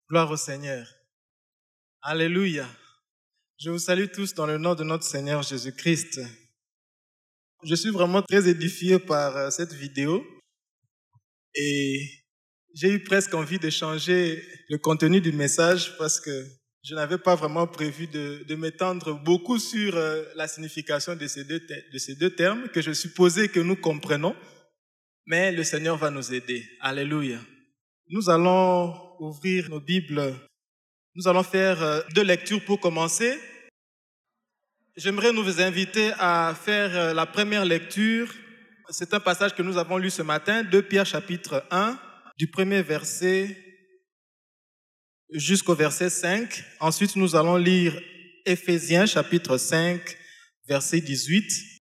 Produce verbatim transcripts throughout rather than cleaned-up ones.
Gloire au Seigneur. Alléluia. Je vous salue tous dans le nom de notre Seigneur Jésus-Christ. Je suis vraiment très édifié par cette vidéo et j'ai eu presque envie de changer le contenu du message parce que je n'avais pas vraiment prévu de, de m'étendre beaucoup sur la signification de ces, deux, de ces deux termes que je supposais que nous comprenons, mais le Seigneur va nous aider. Alléluia. Nous allons ouvrir nos Bibles. Nous allons faire deux lectures pour commencer. J'aimerais nous inviter à faire la première lecture. C'est un passage que nous avons lu ce matin, deux Pierre chapitre un, du premier verset jusqu'au verset cinq. Ensuite, nous allons lire Éphésiens chapitre cinq, verset dix-huit.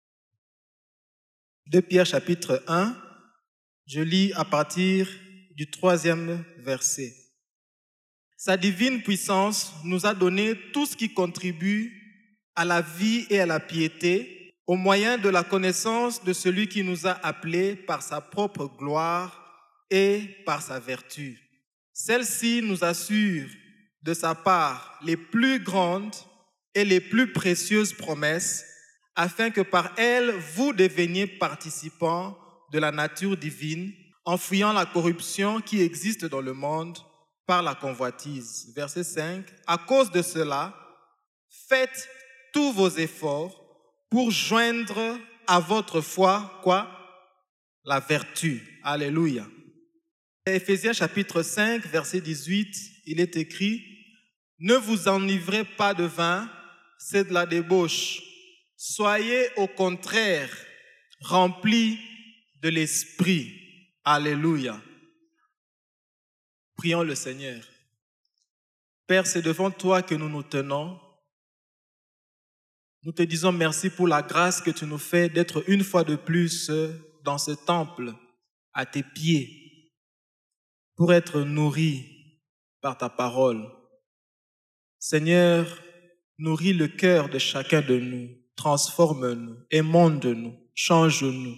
deux Pierre chapitre un, je lis à partir du troisième verset. Sa divine puissance nous a donné tout ce qui contribue à la vie et à la piété au moyen de la connaissance de celui qui nous a appelés par sa propre gloire et par sa vertu. Celle-ci nous assure de sa part les plus grandes et les plus précieuses promesses afin que par elles vous deveniez participants de la nature divine en fuyant la corruption qui existe dans le monde par la convoitise. Verset cinq. À cause de cela, faites tous vos efforts pour joindre à votre foi, quoi? La vertu. Alléluia. Éphésiens chapitre cinq, verset dix-huit, il est écrit: ne vous enivrez pas de vin, c'est de la débauche. Soyez au contraire remplis de l'esprit. Alléluia. Prions le Seigneur. Père, c'est devant toi que nous nous tenons. Nous te disons merci pour la grâce que tu nous fais d'être une fois de plus dans ce temple, à tes pieds, pour être nourris par ta parole. Seigneur, nourris le cœur de chacun de nous, transforme-nous, émonde-nous, change-nous,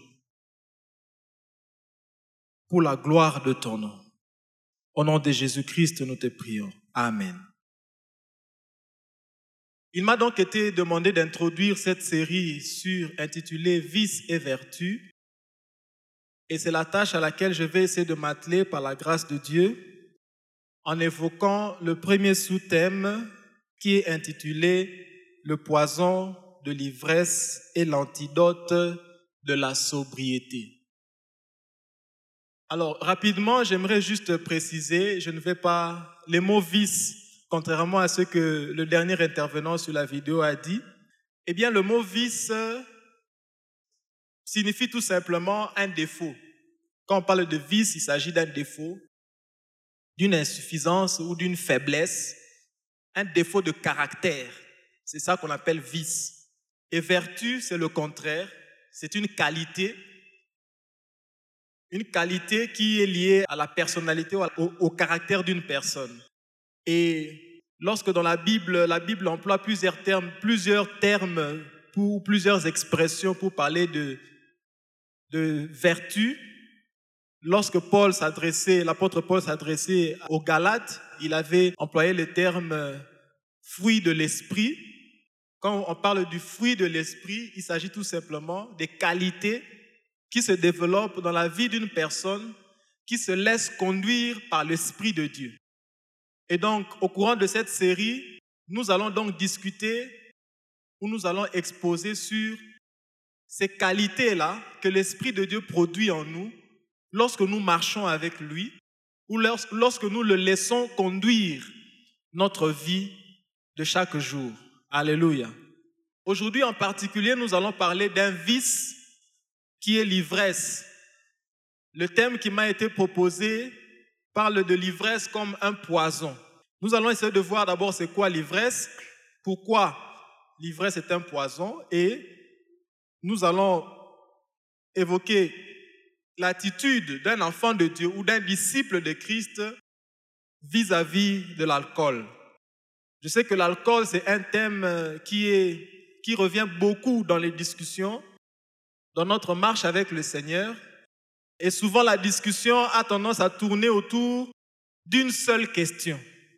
pour la gloire de ton nom. Au nom de Jésus-Christ, nous te prions. Amen. Il m'a donc été demandé d'introduire cette série sur, intitulée « Vices et vertus ». Et c'est la tâche à laquelle je vais essayer de m'atteler par la grâce de Dieu en évoquant le premier sous-thème qui est intitulé « Le poison de l'ivresse et l'antidote de la sobriété ». Alors, rapidement, j'aimerais juste préciser, je ne vais pas, les mots vice, contrairement à ce que le dernier intervenant sur la vidéo a dit, eh bien, le mot vice signifie tout simplement un défaut. Quand on parle de vice, il s'agit d'un défaut, d'une insuffisance ou d'une faiblesse, un défaut de caractère. C'est ça qu'on appelle vice. Et vertu, c'est le contraire, c'est une qualité. Une qualité qui est liée à la personnalité, au, au caractère d'une personne. Et lorsque dans la Bible, la Bible emploie plusieurs termes, plusieurs termes pour plusieurs expressions pour parler de, de vertu, lorsque Paul s'adressait, l'apôtre Paul s'adressait aux Galates, il avait employé le terme fruit de l'esprit. Quand on parle du fruit de l'esprit, il s'agit tout simplement des qualités qui se développe dans la vie d'une personne qui se laisse conduire par l'Esprit de Dieu. Et donc, au courant de cette série, nous allons donc discuter ou nous allons exposer sur ces qualités-là que l'Esprit de Dieu produit en nous lorsque nous marchons avec lui ou lorsque nous le laissons conduire notre vie de chaque jour. Alléluia. Aujourd'hui, en particulier, nous allons parler d'un vice qui est l'ivresse. Le thème qui m'a été proposé parle de l'ivresse comme un poison. Nous allons essayer de voir d'abord c'est quoi l'ivresse, pourquoi l'ivresse est un poison, et nous allons évoquer l'attitude d'un enfant de Dieu ou d'un disciple de Christ vis-à-vis de l'alcool. Je sais que l'alcool, c'est un thème qui, est, qui revient beaucoup dans les discussions, dans notre marche avec le Seigneur. Et souvent, la discussion a tendance à tourner autour d'une seule question.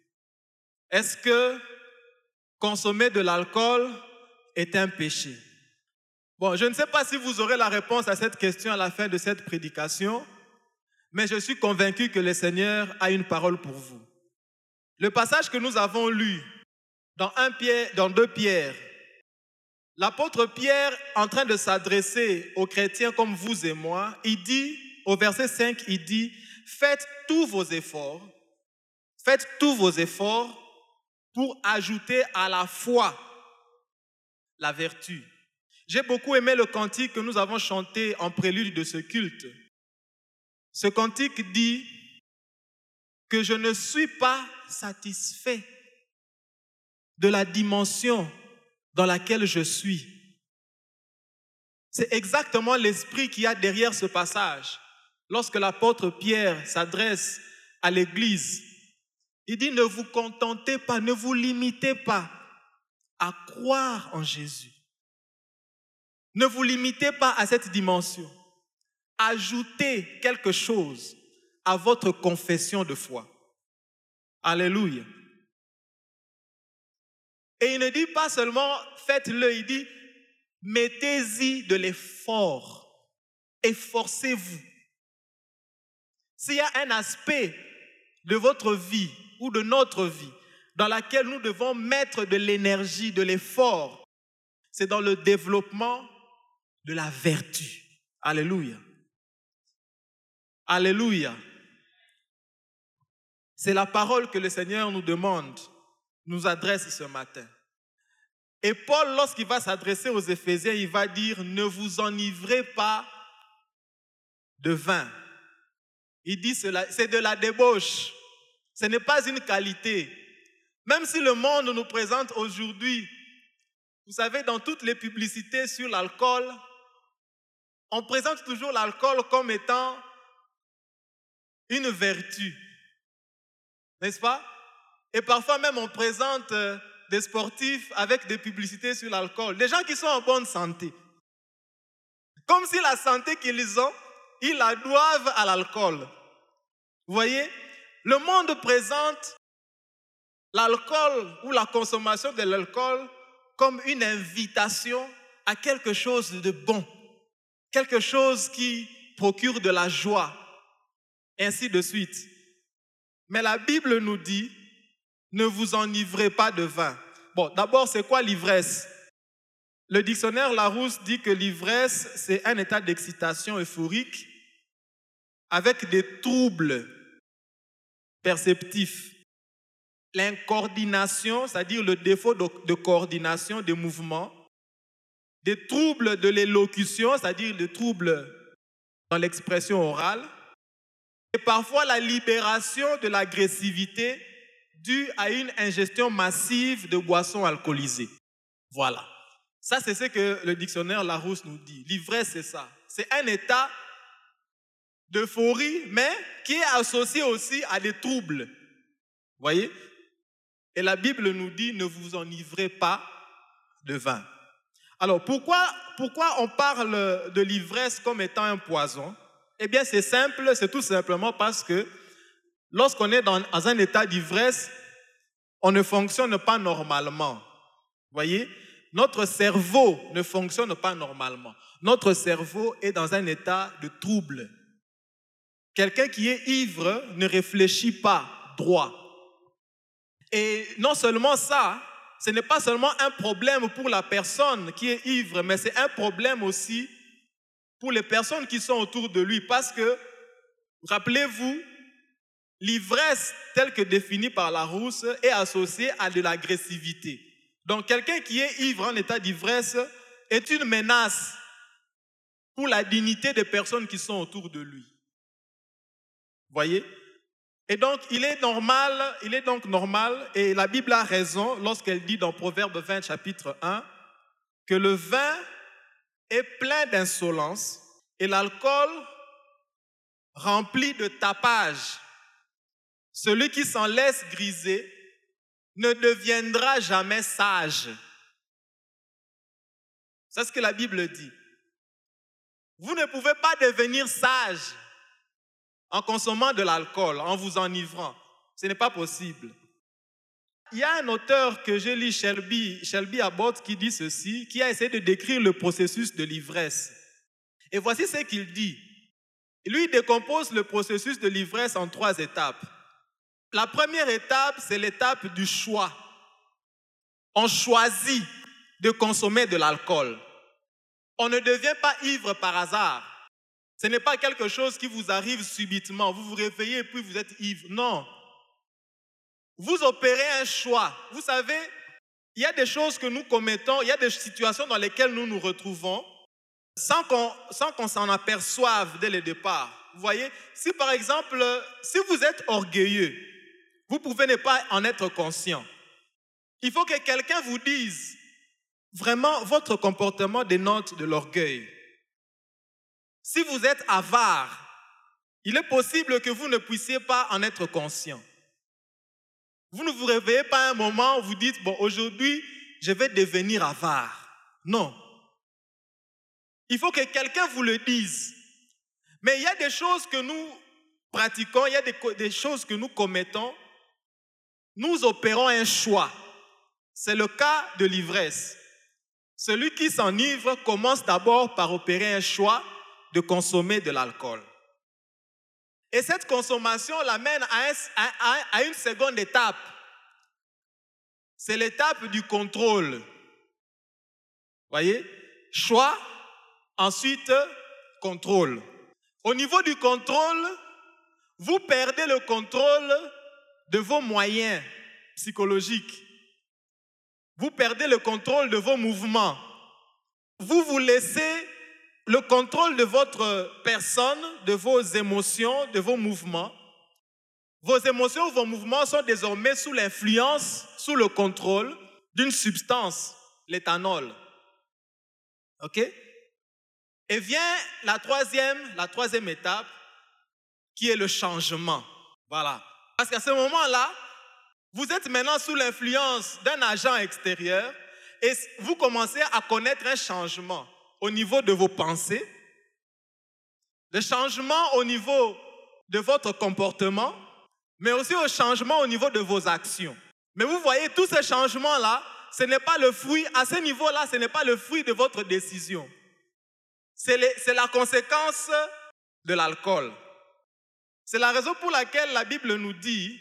Est-ce que consommer de l'alcool est un péché? Bon, je ne sais pas si vous aurez la réponse à cette question à la fin de cette prédication, mais je suis convaincu que le Seigneur a une parole pour vous. Le passage que nous avons lu dans, un Pierre, dans deux Pierre, l'apôtre Pierre, en train de s'adresser aux chrétiens comme vous et moi, il dit, au verset cinq, il dit, « Faites tous vos efforts, faites tous vos efforts pour ajouter à la foi la vertu. » J'ai beaucoup aimé le cantique que nous avons chanté en prélude de ce culte. Ce cantique dit que je ne suis pas satisfait de la dimension dans laquelle je suis. C'est exactement l'esprit qu'il y a derrière ce passage. Lorsque l'apôtre Pierre s'adresse à l'Église, il dit, ne vous contentez pas, ne vous limitez pas à croire en Jésus. Ne vous limitez pas à cette dimension. Ajoutez quelque chose à votre confession de foi. Alléluia. Et il ne dit pas seulement faites-le, il dit mettez-y de l'effort. Efforcez-vous. S'il y a un aspect de votre vie ou de notre vie dans laquelle nous devons mettre de l'énergie, de l'effort, c'est dans le développement de la vertu. Alléluia. Alléluia. C'est la parole que le Seigneur nous demande, nous adresse ce matin. Et Paul, lorsqu'il va s'adresser aux Éphésiens, il va dire, ne vous enivrez pas de vin. Il dit, c'est de la débauche. Ce n'est pas une qualité. Même si le monde nous présente aujourd'hui, vous savez, dans toutes les publicités sur l'alcool, on présente toujours l'alcool comme étant une vertu. N'est-ce pas? Et parfois même on présente des sportifs avec des publicités sur l'alcool. Des gens qui sont en bonne santé. Comme si la santé qu'ils ont, ils la doivent à l'alcool. Vous voyez? Le monde présente l'alcool ou la consommation de l'alcool comme une invitation à quelque chose de bon. Quelque chose qui procure de la joie. Ainsi de suite. Mais la Bible nous dit, ne vous enivrez pas de vin. Bon, d'abord, c'est quoi l'ivresse? Le dictionnaire Larousse dit que l'ivresse, c'est un état d'excitation euphorique avec des troubles perceptifs. L'incoordination, c'est-à-dire le défaut de, de coordination des mouvements. Des troubles de l'élocution, c'est-à-dire des troubles dans l'expression orale. Et parfois la libération de l'agressivité due à une ingestion massive de boissons alcoolisées. Voilà. Ça, c'est ce que le dictionnaire Larousse nous dit. L'ivresse, c'est ça. C'est un état d'euphorie, mais qui est associé aussi à des troubles. Vous voyez? Et la Bible nous dit, ne vous enivrez pas de vin. Alors, pourquoi, pourquoi on parle de l'ivresse comme étant un poison? Eh bien, c'est simple, c'est tout simplement parce que lorsqu'on est dans, dans un état d'ivresse, on ne fonctionne pas normalement. Vous voyez? Notre cerveau ne fonctionne pas normalement. Notre cerveau est dans un état de trouble. Quelqu'un qui est ivre ne réfléchit pas droit. Et non seulement ça, ce n'est pas seulement un problème pour la personne qui est ivre, mais c'est un problème aussi pour les personnes qui sont autour de lui. Parce que, rappelez-vous, l'ivresse telle que définie par Larousse est associée à de l'agressivité. Donc, quelqu'un qui est ivre en état d'ivresse est une menace pour la dignité des personnes qui sont autour de lui. Vous voyez? Et donc, il est normal, il est donc normal, et la Bible a raison lorsqu'elle dit dans Proverbe vingt, chapitre un, que le vin est plein d'insolence et l'alcool rempli de tapage. Celui qui s'en laisse griser ne deviendra jamais sage. C'est ce que la Bible dit. Vous ne pouvez pas devenir sage en consommant de l'alcool, en vous enivrant. Ce n'est pas possible. Il y a un auteur que j'ai lu, Shelby, Shelby Abbott, qui dit ceci, qui a essayé de décrire le processus de l'ivresse. Et voici ce qu'il dit. Lui, il décompose le processus de l'ivresse en trois étapes. La première étape, c'est l'étape du choix. On choisit de consommer de l'alcool. On ne devient pas ivre par hasard. Ce n'est pas quelque chose qui vous arrive subitement. Vous vous réveillez et puis vous êtes ivre. Non. Vous opérez un choix. Vous savez, il y a des choses que nous commettons, il y a des situations dans lesquelles nous nous retrouvons sans qu'on, sans qu'on s'en aperçoive dès le départ. Vous voyez, si par exemple, si vous êtes orgueilleux, vous pouvez ne pas en être conscient. Il faut que quelqu'un vous dise, vraiment, votre comportement dénote de l'orgueil. Si vous êtes avare, il est possible que vous ne puissiez pas en être conscient. Vous ne vous réveillez pas à un moment où vous dites, bon, aujourd'hui, je vais devenir avare. Non. Il faut que quelqu'un vous le dise. Mais il y a des choses que nous pratiquons, il y a des, des choses que nous commettons. Nous opérons un choix. C'est le cas de l'ivresse. Celui qui s'enivre commence d'abord par opérer un choix de consommer de l'alcool. Et cette consommation l'amène à, un, à, à une seconde étape. C'est l'étape du contrôle. Voyez? Choix, ensuite contrôle. Au niveau du contrôle, vous perdez le contrôle de vos moyens psychologiques. Vous perdez le contrôle de vos mouvements. Vous vous laissez le contrôle de votre personne, de vos émotions, de vos mouvements. Vos émotions, vos mouvements sont désormais sous l'influence, sous le contrôle d'une substance, l'éthanol. OK? Et vient la troisième, la troisième étape, qui est le changement. Voilà. Parce qu'à ce moment-là, vous êtes maintenant sous l'influence d'un agent extérieur et vous commencez à connaître un changement au niveau de vos pensées, le changement au niveau de votre comportement, mais aussi au changement au niveau de vos actions. Mais vous voyez, tous ces changements-là, ce n'est pas le fruit, à ce niveau-là, ce n'est pas le fruit de votre décision. C'est, les, c'est la conséquence de l'alcool. C'est la raison pour laquelle la Bible nous dit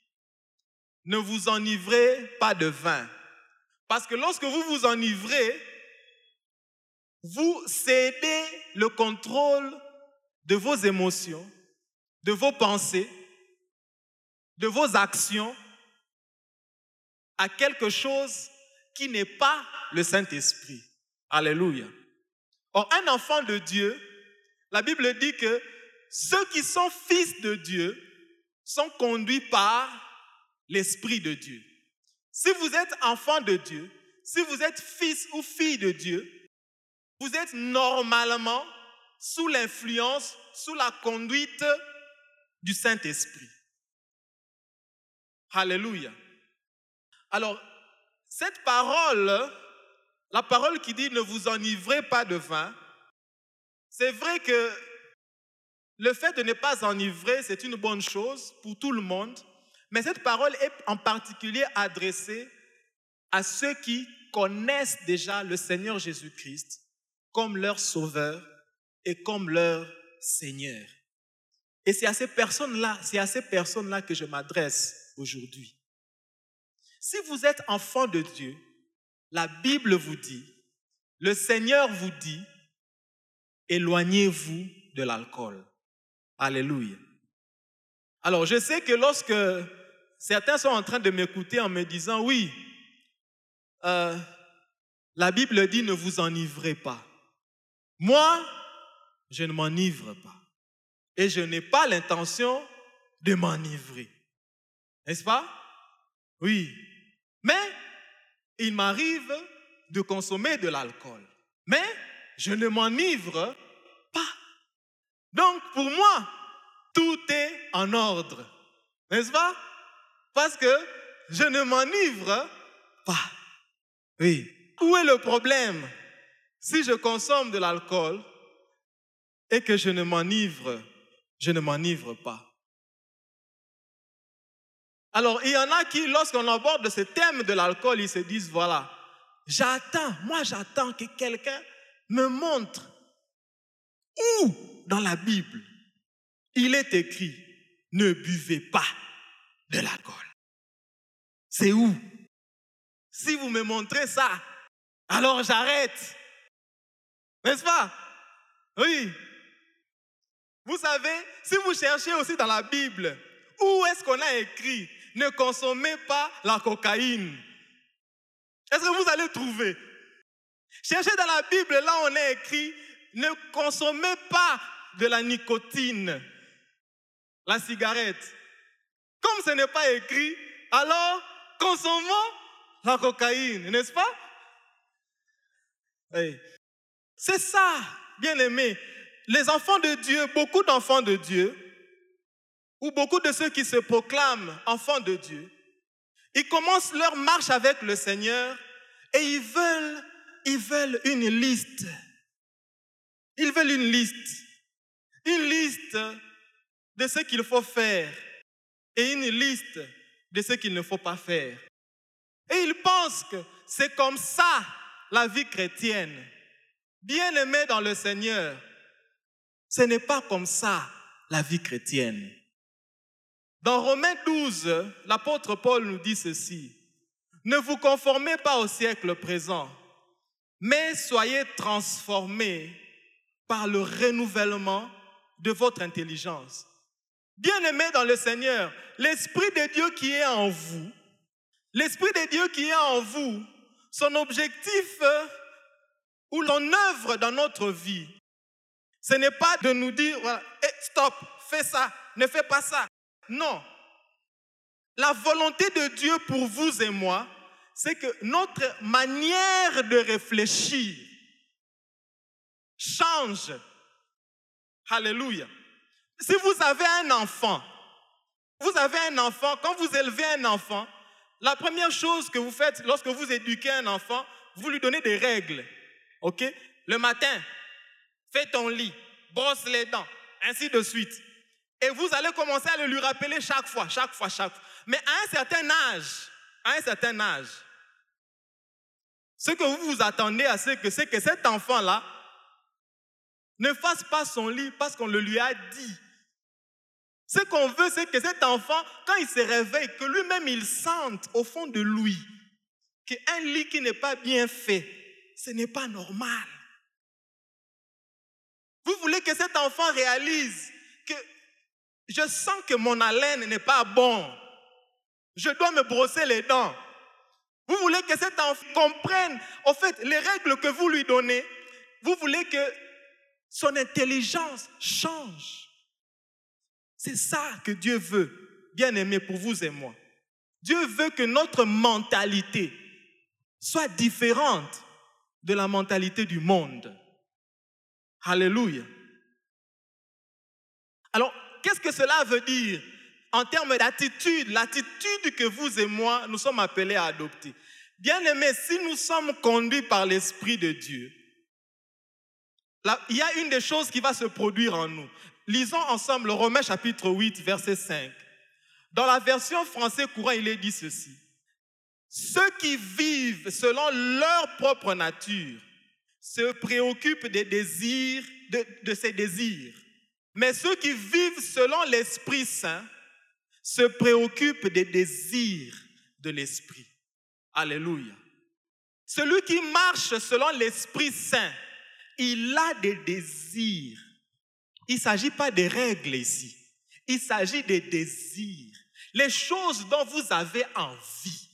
« Ne vous enivrez pas de vin ». Parce que lorsque vous vous enivrez, vous cédez le contrôle de vos émotions, de vos pensées, de vos actions à quelque chose qui n'est pas le Saint-Esprit. Alléluia. Or, un enfant de Dieu, la Bible dit que ceux qui sont fils de Dieu sont conduits par l'Esprit de Dieu. Si vous êtes enfant de Dieu, si vous êtes fils ou fille de Dieu, vous êtes normalement sous l'influence, sous la conduite du Saint-Esprit. Alléluia. Alors, cette parole, la parole qui dit « ne vous enivrez pas de vin », c'est vrai que le fait de ne pas enivrer, c'est une bonne chose pour tout le monde, mais cette parole est en particulier adressée à ceux qui connaissent déjà le Seigneur Jésus-Christ comme leur Sauveur et comme leur Seigneur. Et c'est à ces personnes-là, c'est à ces personnes-là que je m'adresse aujourd'hui. Si vous êtes enfant de Dieu, la Bible vous dit, le Seigneur vous dit, éloignez-vous de l'alcool. Alléluia. Alors, je sais que lorsque certains sont en train de m'écouter en me disant, oui, euh, la Bible dit ne vous enivrez pas. Moi, je ne m'enivre pas. Et je n'ai pas l'intention de m'enivrer. N'est-ce pas? Oui. Mais il m'arrive de consommer de l'alcool. Mais je ne m'enivre pas. Donc, pour moi, tout est en ordre. N'est-ce pas? Parce que je ne m'enivre pas. Oui. Où est le problème? Si je consomme de l'alcool et que je ne m'enivre, je ne m'enivre pas. Alors, il y en a qui, lorsqu'on aborde ce thème de l'alcool, ils se disent, voilà, j'attends, moi j'attends que quelqu'un me montre où dans la Bible il est écrit, ne buvez pas de l'alcool. C'est où? Si vous me montrez ça, alors j'arrête. N'est-ce pas? Oui. Vous savez, si vous cherchez aussi dans la Bible, où est-ce qu'on a écrit « Ne consommez pas la cocaïne » Est-ce que vous allez trouver? Cherchez dans la Bible, là on a écrit « Ne consommez pas de la nicotine » la cigarette. Comme ce n'est pas écrit, alors consommons la cocaïne, n'est-ce pas? Oui. C'est ça, bien aimé. Les enfants de Dieu, beaucoup d'enfants de Dieu, ou beaucoup de ceux qui se proclament enfants de Dieu, ils commencent leur marche avec le Seigneur et ils veulent, ils veulent une liste. Ils veulent une liste. Une liste de ce qu'il faut faire et une liste de ce qu'il ne faut pas faire. Et ils pensent que c'est comme ça la vie chrétienne. Bien-aimés dans le Seigneur, ce n'est pas comme ça la vie chrétienne. Dans Romains douze, l'apôtre Paul nous dit ceci. Ne vous conformez pas au siècle présent, mais soyez transformés par le renouvellement de votre intelligence. Bien-aimés dans le Seigneur, l'Esprit de Dieu qui est en vous, l'Esprit de Dieu qui est en vous, son objectif ou son œuvre dans notre vie, ce n'est pas de nous dire, voilà, hey, stop, fais ça, ne fais pas ça. Non. La volonté de Dieu pour vous et moi, c'est que notre manière de réfléchir change. Alléluia. Si vous avez un enfant, vous avez un enfant, quand vous élevez un enfant, la première chose que vous faites lorsque vous éduquez un enfant, vous lui donnez des règles. Ok? Le matin, fais ton lit, brosse les dents, ainsi de suite. Et vous allez commencer à le lui rappeler chaque fois, chaque fois, chaque fois. Mais à un certain âge, à un certain âge, ce que vous vous attendez à ce que c'est que cet enfant-là ne fasse pas son lit parce qu'on le lui a dit. Ce qu'on veut, c'est que cet enfant, quand il se réveille, que lui-même il sente au fond de lui qu'un lit qui n'est pas bien fait, ce n'est pas normal. Vous voulez que cet enfant réalise que je sens que mon haleine n'est pas bon. Je dois me brosser les dents. Vous voulez que cet enfant comprenne, en fait, les règles que vous lui donnez. Vous voulez que son intelligence change. C'est ça que Dieu veut, bien aimé, pour vous et moi. Dieu veut que notre mentalité soit différente de la mentalité du monde. Alléluia. Alors, qu'est-ce que cela veut dire en termes d'attitude, l'attitude que vous et moi, nous sommes appelés à adopter? Bien-aimés, si nous sommes conduits par l'Esprit de Dieu, là, il y a une des choses qui va se produire en nous. Lisons ensemble Romains chapitre huit, verset cinq. Dans la version français courant, il est dit ceci. Ceux qui vivent selon leur propre nature se préoccupent des désirs, de, de ses désirs. Mais ceux qui vivent selon l'Esprit Saint se préoccupent des désirs de l'Esprit. Alléluia. Celui qui marche selon l'Esprit Saint, il a des désirs. Il ne s'agit pas des règles ici. Il s'agit des désirs. Les choses dont vous avez envie.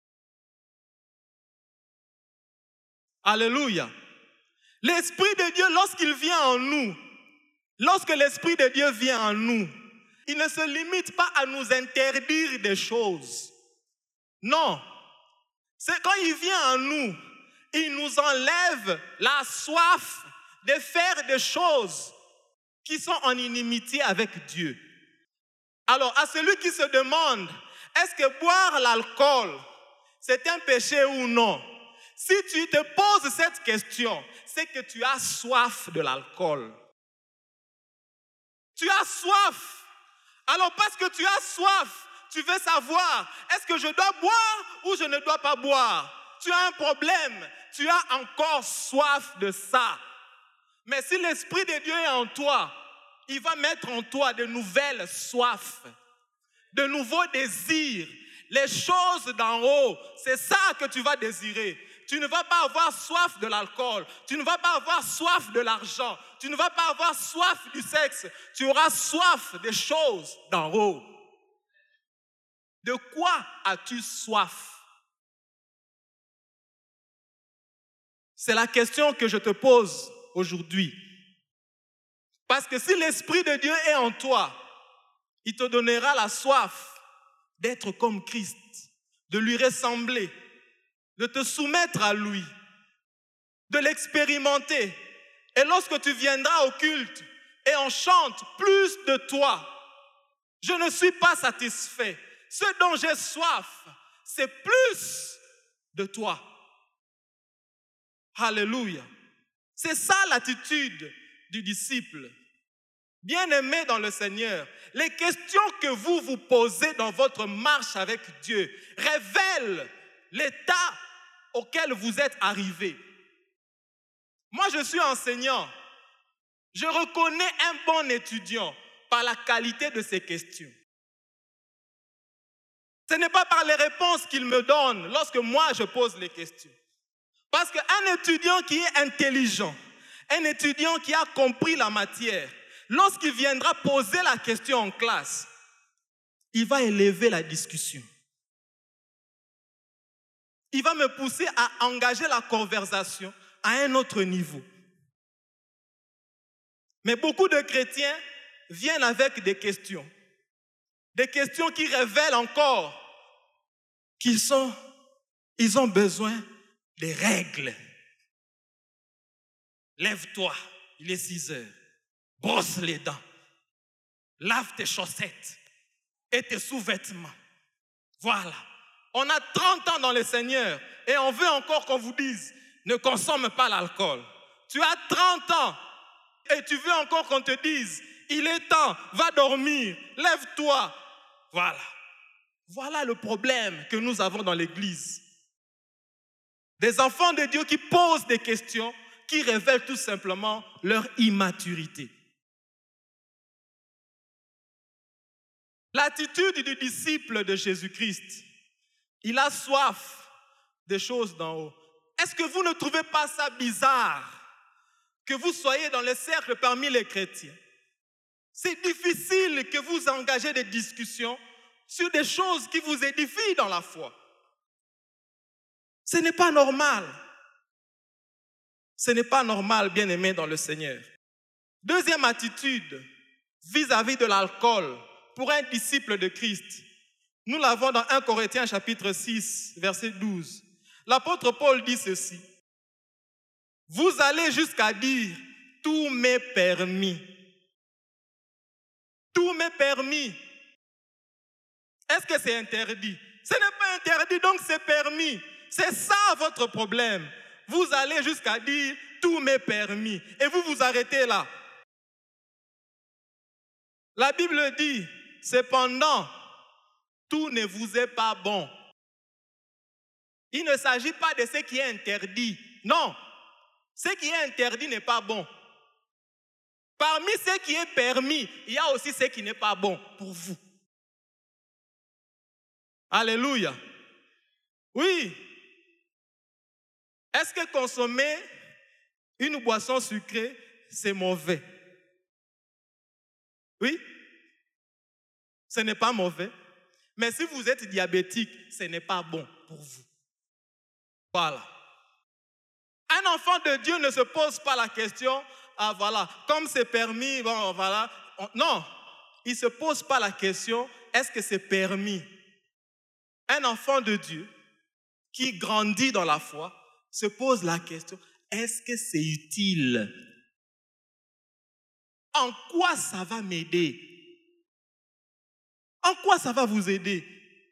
Alléluia. L'Esprit de Dieu, lorsqu'il vient en nous, lorsque l'Esprit de Dieu vient en nous, il ne se limite pas à nous interdire des choses. Non. C'est quand il vient en nous, il nous enlève la soif de faire des choses qui sont en inimitié avec Dieu. Alors, à celui qui se demande, est-ce que boire l'alcool, c'est un péché ou non? Si tu te poses cette question, c'est que tu as soif de l'alcool. Tu as soif. Alors, parce que tu as soif, Tu veux savoir, est-ce que je dois boire ou je ne dois pas boire? Tu as un problème, tu as encore soif de ça. Mais si l'Esprit de Dieu est en toi, il va mettre en toi de nouvelles soifs, de nouveaux désirs. Les choses d'en haut, c'est ça que tu vas désirer. Tu ne vas pas avoir soif de l'alcool, tu ne vas pas avoir soif de l'argent, tu ne vas pas avoir soif du sexe, tu auras soif des choses d'en haut. De quoi as-tu soif? C'est la question que je te pose aujourd'hui. Parce que si l'Esprit de Dieu est en toi, il te donnera la soif d'être comme Christ, de lui ressembler, de te soumettre à lui, de l'expérimenter. Et lorsque tu viendras au culte et on chante plus de toi, je ne suis pas satisfait. Ce dont j'ai soif, c'est plus de toi. Alléluia. C'est ça l'attitude du disciple. Bien-aimé dans le Seigneur, les questions que vous vous posez dans votre marche avec Dieu révèlent l'état auquel vous êtes arrivé. Moi, je suis enseignant. Je reconnais un bon étudiant par la qualité de ses questions. Ce n'est pas par les réponses qu'il me donne lorsque moi je pose les questions. Parce qu'un étudiant qui est intelligent, un étudiant qui a compris la matière, lorsqu'il viendra poser la question en classe, il va élever la discussion. Il va me pousser à engager la conversation à un autre niveau. Mais beaucoup de chrétiens viennent avec des questions. Des questions qui révèlent encore qu'ils sont, ils ont besoin des règles. Lève-toi, il est six heures. Brosse les dents. Lave tes chaussettes et tes sous-vêtements. Voilà. On a trente ans dans le Seigneur et on veut encore qu'on vous dise ne consomme pas l'alcool. Tu as trente ans et tu veux encore qu'on te dise il est temps, va dormir, lève-toi. Voilà. Voilà le problème que nous avons dans l'Église. Des enfants de Dieu qui posent des questions qui révèlent tout simplement leur immaturité. L'attitude du disciple de Jésus-Christ, il a soif des choses d'en haut. Est-ce que vous ne trouvez pas ça bizarre que vous soyez dans le cercle parmi les chrétiens? C'est difficile que vous engagez des discussions sur des choses qui vous édifient dans la foi. Ce n'est pas normal. Ce n'est pas normal, bien-aimé dans le Seigneur. Deuxième attitude vis-à-vis de l'alcool pour un disciple de Christ. Nous l'avons dans premier Corinthiens chapitre six, verset douze. L'apôtre Paul dit ceci. Vous allez jusqu'à dire, tout m'est permis. Tout m'est permis. Est-ce que c'est interdit? Ce n'est pas interdit, donc c'est permis. C'est ça votre problème. Vous allez jusqu'à dire, tout m'est permis. Et vous vous arrêtez là. La Bible dit, cependant, tout ne vous est pas bon. Il ne s'agit pas de ce qui est interdit. Non, ce qui est interdit n'est pas bon. Parmi ce qui est permis, il y a aussi ce qui n'est pas bon pour vous. Alléluia. Oui. Est-ce que consommer une boisson sucrée, c'est mauvais? Oui. Ce n'est pas mauvais. Mais si vous êtes diabétique, ce n'est pas bon pour vous. Voilà. Un enfant de Dieu ne se pose pas la question, ah voilà, comme c'est permis, bon voilà. Non, il ne se pose pas la question, est-ce que c'est permis? Un enfant de Dieu qui grandit dans la foi se pose la question, est-ce que c'est utile? En quoi ça va m'aider? En quoi ça va vous aider?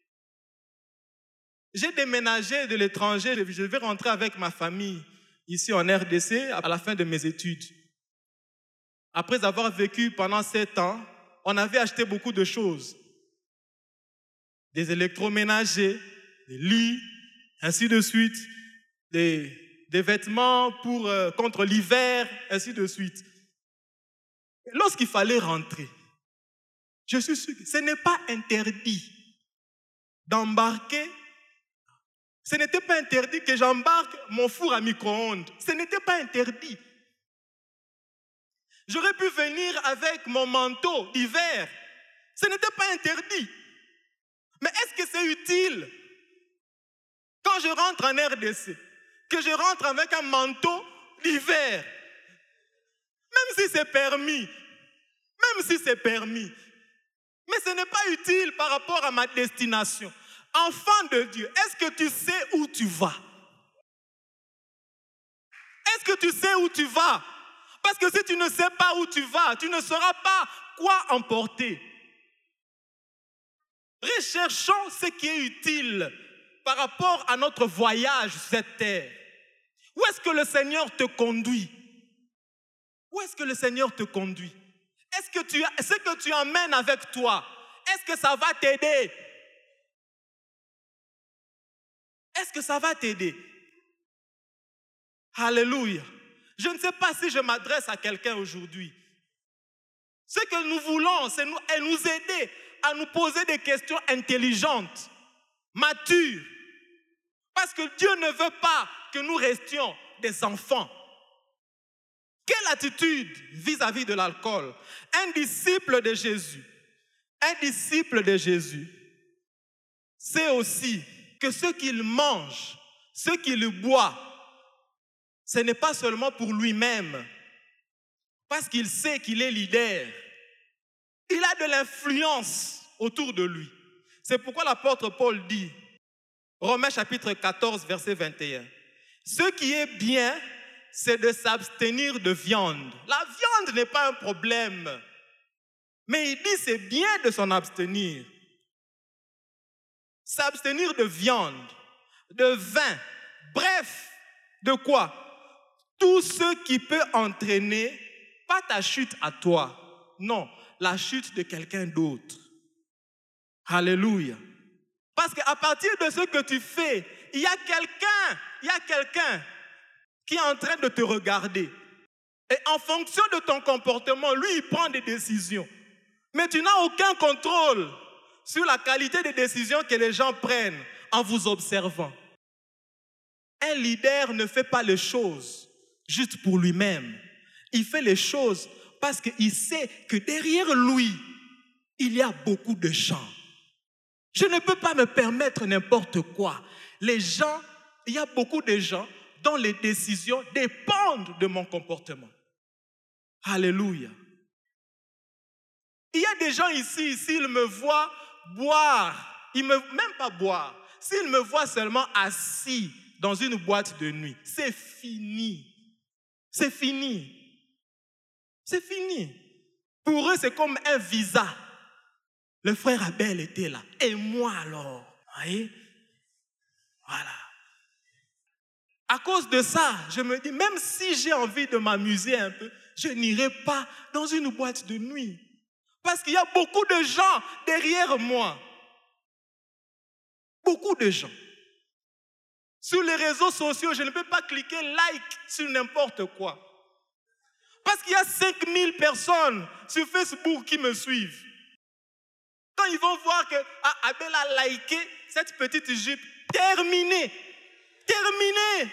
J'ai déménagé de l'étranger, je vais rentrer avec ma famille ici en R D C à la fin de mes études. Après avoir vécu pendant sept ans, on avait acheté beaucoup de choses. des électroménagers, des lits, ainsi de suite, des, des vêtements pour, euh, contre l'hiver, ainsi de suite. Lorsqu'il fallait rentrer, je suis sûr que ce n'est pas interdit d'embarquer. Ce n'était pas interdit que j'embarque mon four à micro-ondes. Ce n'était pas interdit. J'aurais pu venir avec mon manteau d'hiver. Ce n'était pas interdit. Mais est-ce que c'est utile quand je rentre en R D C, que je rentre avec un manteau d'hiver? Même si c'est permis. Même si c'est permis. Mais ce n'est pas utile par rapport à ma destination. Enfant de Dieu, est-ce que tu sais où tu vas? Est-ce que tu sais où tu vas? Parce que si tu ne sais pas où tu vas, tu ne sauras pas quoi emporter. Recherchons ce qui est utile par rapport à notre voyage sur cette terre. Où est-ce que le Seigneur te conduit? Où est-ce que le Seigneur te conduit? Est-ce que tu, ce que tu emmènes avec toi, est-ce que ça va t'aider? Est-ce que ça va t'aider? Alléluia. Je ne sais pas si je m'adresse à quelqu'un aujourd'hui. Ce que nous voulons, c'est nous, est nous aider à nous poser des questions intelligentes, matures. Parce que Dieu ne veut pas que nous restions des enfants. Quelle attitude vis-à-vis de l'alcool? Un disciple de Jésus, un disciple de Jésus, sait aussi que ce qu'il mange, ce qu'il boit, ce n'est pas seulement pour lui-même, parce qu'il sait qu'il est leader. Il a de l'influence autour de lui. C'est pourquoi l'apôtre Paul dit, Romains chapitre quatorze, verset vingt et un, « Ce qui est bien, c'est de s'abstenir de viande. » La viande n'est pas un problème, mais il dit c'est bien de s'en abstenir. S'abstenir de viande, de vin, bref, de quoi? Tout ce qui peut entraîner, pas ta chute à toi, non, la chute de quelqu'un d'autre. Alléluia. Parce qu'à partir de ce que tu fais, il y a quelqu'un, il y a quelqu'un qui est en train de te regarder. Et en fonction de ton comportement, lui, il prend des décisions. Mais tu n'as aucun contrôle sur la qualité des décisions que les gens prennent en vous observant. Un leader ne fait pas les choses juste pour lui-même. Il fait les choses parce qu'il sait que derrière lui, il y a beaucoup de gens. Je ne peux pas me permettre n'importe quoi. Les gens, il y a beaucoup de gens dont les décisions dépendent de mon comportement. Alléluia. Il y a des gens ici, s'ils me voient boire, ils me, même pas boire, s'ils me voient seulement assis dans une boîte de nuit, c'est fini. C'est fini. C'est fini. Pour eux, c'est comme un visa. Le frère Abel était là. Et moi alors? Vous voyez? Voilà. À cause de ça, je me dis, même si j'ai envie de m'amuser un peu, je n'irai pas dans une boîte de nuit. Parce qu'il y a beaucoup de gens derrière moi. Beaucoup de gens. Sur les réseaux sociaux, je ne peux pas cliquer like sur n'importe quoi. Parce qu'il y a cinq mille personnes sur Facebook qui me suivent. Quand ils vont voir que ah, Abel a liké cette petite jupe, terminé. Terminé.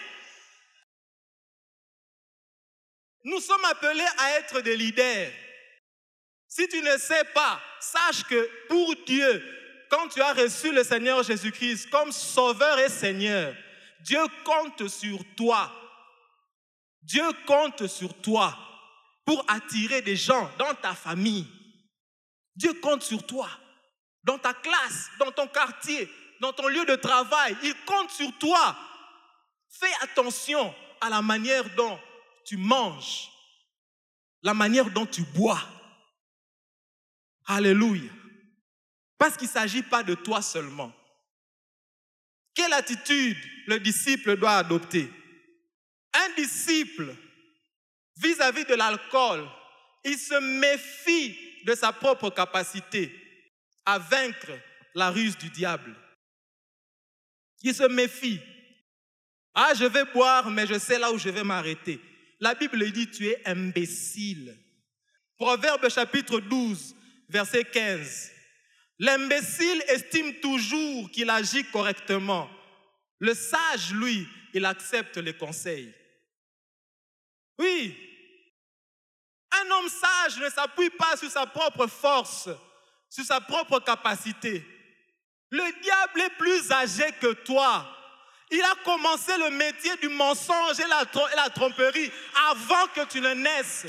Nous sommes appelés à être des leaders. Si tu ne sais pas, sache que pour Dieu, quand tu as reçu le Seigneur Jésus-Christ comme Sauveur et Seigneur, Dieu compte sur toi. Dieu compte sur toi pour attirer des gens dans ta famille. Dieu compte sur toi, dans ta classe, dans ton quartier, dans ton lieu de travail. Il compte sur toi. Fais attention à la manière dont tu manges, la manière dont tu bois. Alléluia. Parce qu'il ne s'agit pas de toi seulement. Quelle attitude le disciple doit adopter? Un disciple, vis-à-vis de l'alcool, il se méfie de sa propre capacité à vaincre la ruse du diable. Il se méfie. Ah, je vais boire, mais je sais là où je vais m'arrêter. La Bible dit, tu es imbécile. Proverbe chapitre douze, verset quinze. L'imbécile estime toujours qu'il agit correctement. Le sage, lui, il accepte les conseils. Oui, un homme sage ne s'appuie pas sur sa propre force, sur sa propre capacité. Le diable est plus âgé que toi. Il a commencé le métier du mensonge et la, et la tromperie avant que tu ne naisses.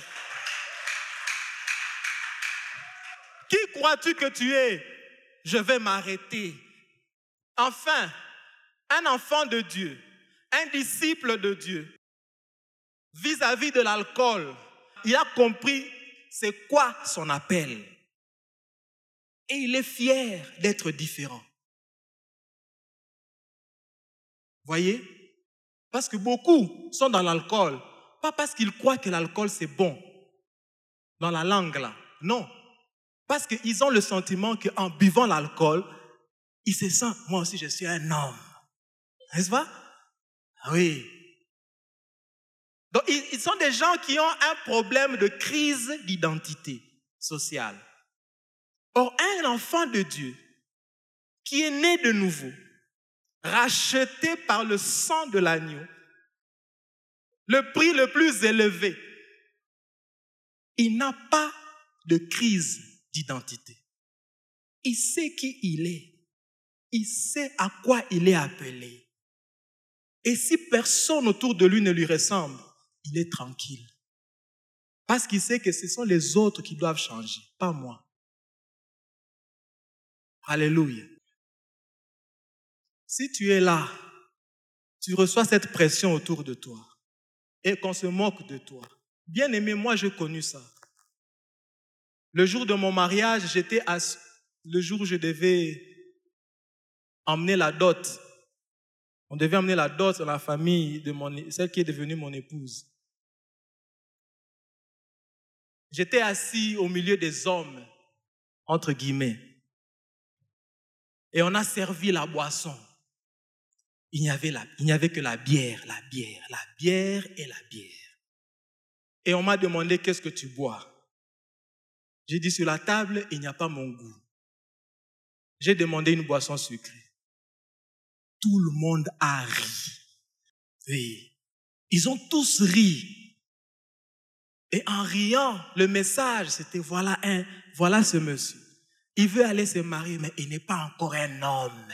Qui crois-tu que tu es? Je vais m'arrêter. Enfin, un enfant de Dieu, un disciple de Dieu, vis-à-vis de l'alcool, il a compris c'est quoi son appel. Et il est fier d'être différent. Voyez? Parce que beaucoup sont dans l'alcool, pas parce qu'ils croient que l'alcool c'est bon, dans la langue là, non. Parce qu'ils ont le sentiment qu'en buvant l'alcool, ils se sentent, moi aussi je suis un homme. N'est-ce pas? Oui. Donc ils sont des gens qui ont un problème de crise d'identité sociale. Or, un enfant de Dieu qui est né de nouveau, racheté par le sang de l'agneau, le prix le plus élevé, il n'a pas de crise d'identité. Il sait qui il est. Il sait à quoi il est appelé. Et si personne autour de lui ne lui ressemble, il est tranquille. Parce qu'il sait que ce sont les autres qui doivent changer, pas moi. Alléluia. Si tu es là, tu reçois cette pression autour de toi et qu'on se moque de toi. Bien aimé, moi j'ai connu ça. Le jour de mon mariage, j'étais à... le jour où je devais emmener la dot. On devait emmener la dot dans la famille de mon... celle qui est devenue mon épouse. J'étais assis au milieu des hommes, entre guillemets. Et on a servi la boisson. Il n'y avait, la... Il n'y avait que la bière, la bière, la bière et la bière. Et on m'a demandé, qu'est-ce que tu bois? J'ai dit, sur la table, il n'y a pas mon goût. J'ai demandé une boisson sucrée. Tout le monde a ri. Oui. Ils ont tous ri. Et en riant, le message, c'était voilà un, voilà ce monsieur. Il veut aller se marier, mais il n'est pas encore un homme.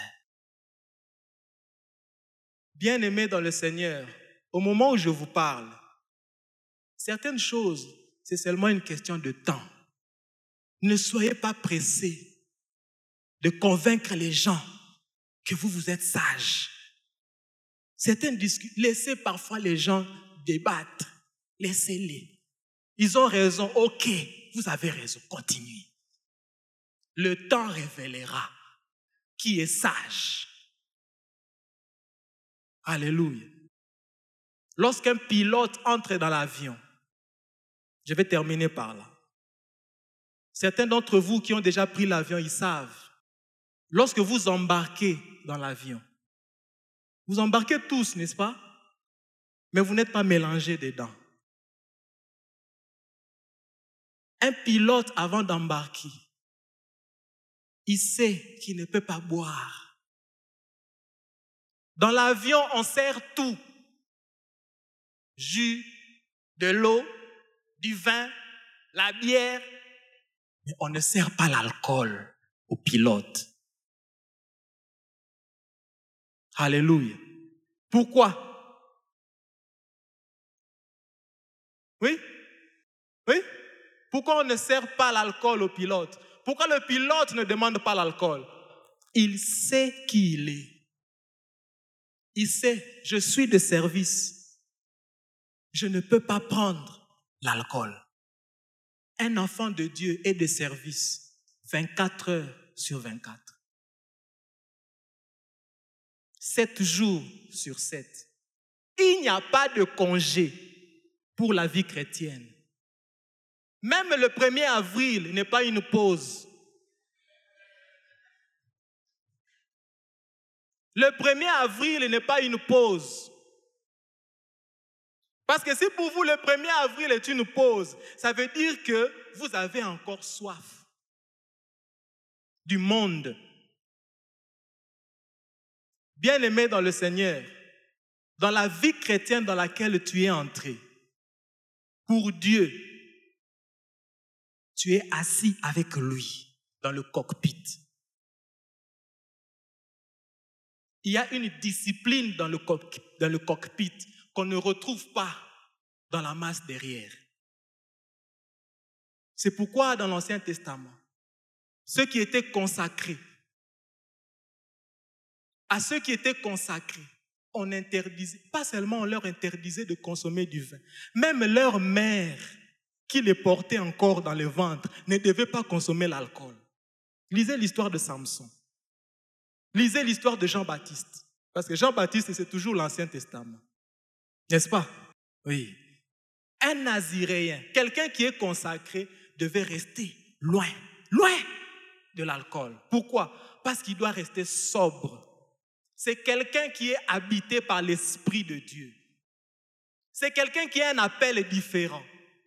Bien-aimé dans le Seigneur, au moment où je vous parle, certaines choses, c'est seulement une question de temps. Ne soyez pas pressés de convaincre les gens que vous, vous êtes sages. Certaines discutent, laissez parfois les gens débattre. Laissez-les. Ils ont raison, ok, vous avez raison, continuez. Le temps révélera qui est sage. Alléluia. Lorsqu'un pilote entre dans l'avion, je vais terminer par là. Certains d'entre vous qui ont déjà pris l'avion, ils savent. Lorsque vous embarquez dans l'avion, vous embarquez tous, n'est-ce pas? Mais vous n'êtes pas mélangés dedans. Un pilote, avant d'embarquer, il sait qu'il ne peut pas boire. Dans l'avion, on sert tout. Jus, de l'eau, du vin, la bière. Mais on ne sert pas l'alcool au pilote. Alléluia. Pourquoi? Oui? Oui? Pourquoi on ne sert pas l'alcool au pilote? Pourquoi le pilote ne demande pas l'alcool? Il sait qui il est. Il sait, je suis de service. Je ne peux pas prendre l'alcool. Un enfant de Dieu est de service vingt-quatre heures sur vingt-quatre. sept jours sur sept. Il n'y a pas de congé pour la vie chrétienne. Même le premier avril n'est pas une pause. Le premier avril n'est pas une pause. Parce que si pour vous le premier avril est une pause, ça veut dire que vous avez encore soif du monde. Bien-aimé dans le Seigneur, dans la vie chrétienne dans laquelle tu es entré, pour Dieu, tu es assis avec lui dans le cockpit. Il y a une discipline dans le, cock- dans le cockpit qu'on ne retrouve pas dans la masse derrière. C'est pourquoi dans l'Ancien Testament, ceux qui étaient consacrés, à ceux qui étaient consacrés, on interdisait, pas seulement on leur interdisait de consommer du vin, même leur mère qui les portait encore dans le ventre ne devait pas consommer l'alcool. Lisez l'histoire de Samson. Lisez l'histoire de Jean-Baptiste. Parce que Jean-Baptiste, c'est toujours l'Ancien Testament. N'est-ce pas? Oui. Un Naziréen, quelqu'un qui est consacré, devait rester loin, loin de l'alcool. Pourquoi? Parce qu'il doit rester sobre. C'est quelqu'un qui est habité par l'Esprit de Dieu. C'est quelqu'un qui a un appel différent.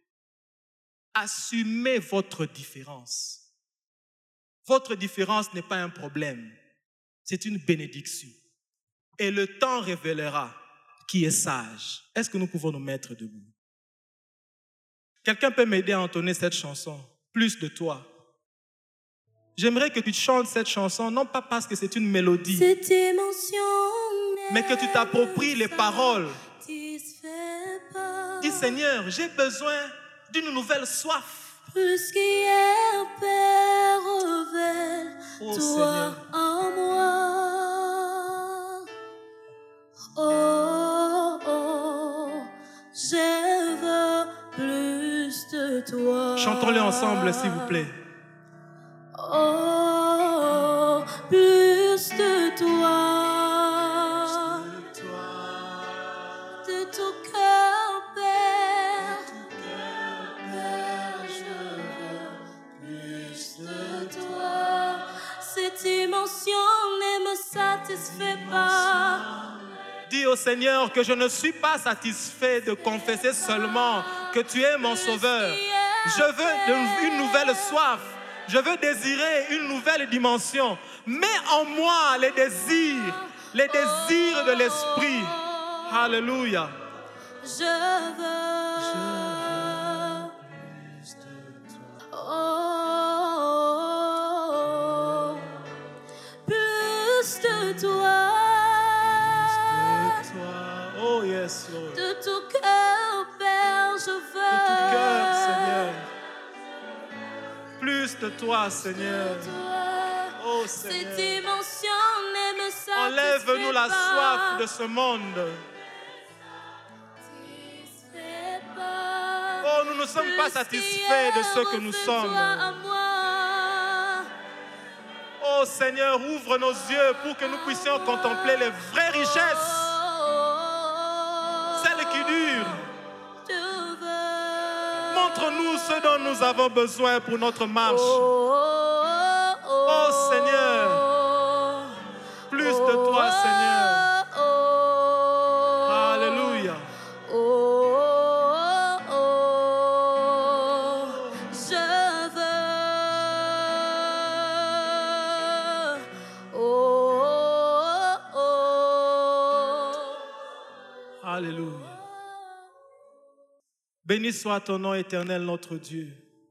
Assumez votre différence. Votre différence n'est pas un problème. C'est une bénédiction. Et le temps révélera qui est sage. Est-ce que nous pouvons nous mettre debout? Quelqu'un peut m'aider à entonner cette chanson? Plus de toi. J'aimerais que tu chantes cette chanson, non pas parce que c'est une mélodie, Cette émotion mais que tu t'appropries les paroles. satisfait pas. Dis Seigneur, j'ai besoin d'une nouvelle soif. Plus qu'hier, Père, révèle Oh, toi Seigneur. en moi. Oh, oh, je veux plus de toi. Chantons-le ensemble, s'il vous plaît. Oh, plus de toi, de ton cœur, Père, Père, je veux plus de toi. Cette émotion ne me satisfait pas. Dis au Seigneur que je ne suis pas satisfait de confesser seulement que tu es mon sauveur. Je veux une nouvelle soif. Je veux désirer une nouvelle dimension. Mets en moi les désirs, les désirs de l'esprit. Alléluia. Je veux, Je veux oh, plus de toi, de toi. Oh yes, Lord. de tout cœur, Père, je veux. De tout cœur, Seigneur. Plus de toi, Seigneur. Oh Cette Seigneur. émotion ne me satisfait Enlève-nous la pas. soif de ce monde. Satisfait pas. Oh, nous ne sommes pas satisfaits de ce que nous sommes. Oh Seigneur, ouvre nos yeux pour que nous puissions contempler les vraies richesses, celles qui durent. Montre-nous ce dont nous avons besoin pour notre marche. Oh Seigneur, plus de toi, Seigneur. Alléluia. Je veux. Oh, oh. Alléluia. Béni soit ton nom éternel, notre Dieu.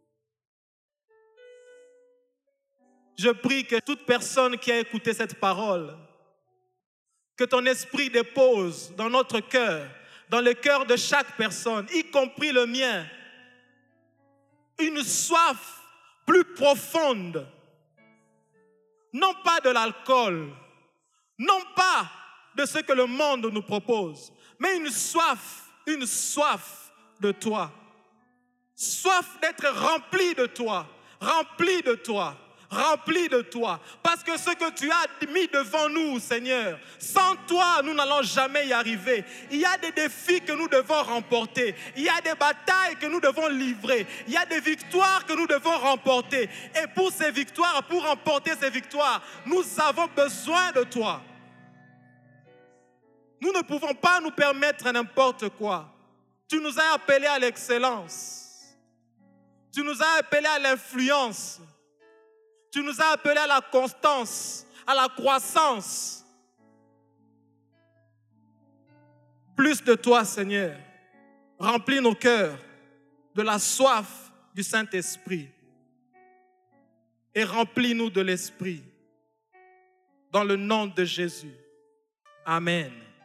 Je prie que toute personne qui a écouté cette parole, que ton esprit dépose dans notre cœur, dans le cœur de chaque personne, y compris le mien, une soif plus profonde, non pas de l'alcool, non pas de ce que le monde nous propose, mais une soif, une soif de toi, soif d'être rempli de toi, rempli de toi, rempli de toi, parce que ce que tu as mis devant nous, Seigneur, sans toi, nous n'allons jamais y arriver. Il y a des défis que nous devons remporter, il y a des batailles que nous devons livrer, il y a des victoires que nous devons remporter, et pour ces victoires, pour remporter ces victoires, nous avons besoin de toi. Nous ne pouvons pas nous permettre n'importe quoi. Tu nous as appelés à l'excellence. Tu nous as appelés à l'influence. Tu nous as appelés à la constance, à la croissance. Plus de toi, Seigneur. Remplis nos cœurs de la soif du Saint-Esprit. Et remplis-nous de l'Esprit. Dans le nom de Jésus. Amen.